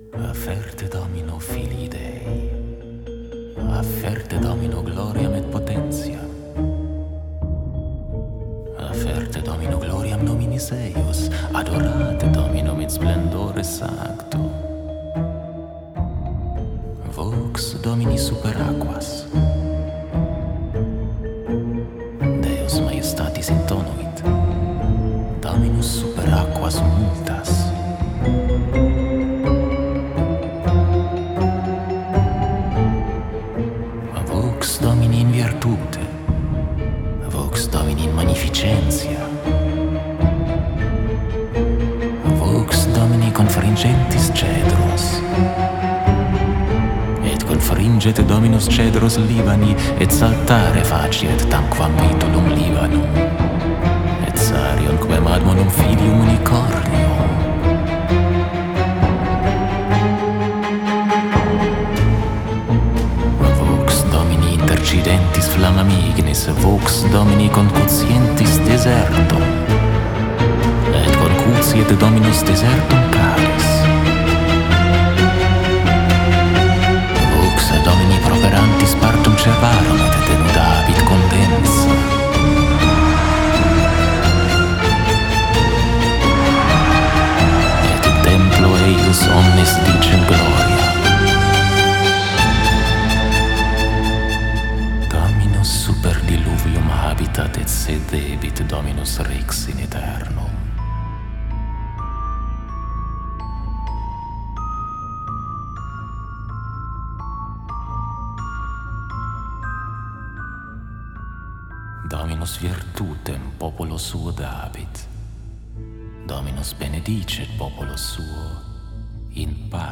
Afferte Domino Filii Dei, afferte Domino gloriam et potentiam, afferte Domino gloriam nominis eius, adorate Dominum in splendore sancto. Vox Domini super aquas, Deus majestatis intonuit, Dominus super aquas multas. Vox Domini in virtute, Vox Domini in magnificentia, Vox Domini confringentis cedros, et confringet Dominus cedros Libani, et saltare faciet tamquam vitulum Libanum, et Sarion quem admonum filium unicornium. Intercidentis flamma ignis, Vox Domini concutientis desertum, et concutiet Dominus desertum calis. Vox Domini properantis partum cervarum, et denudabit condensa. Et templo eius omnes dicent gloria. Super diluvium habitat et sedebit Dominus Rex in aeternum. Dominus virtutem populo suo dabit, Dominus benedicet populo suo in pace.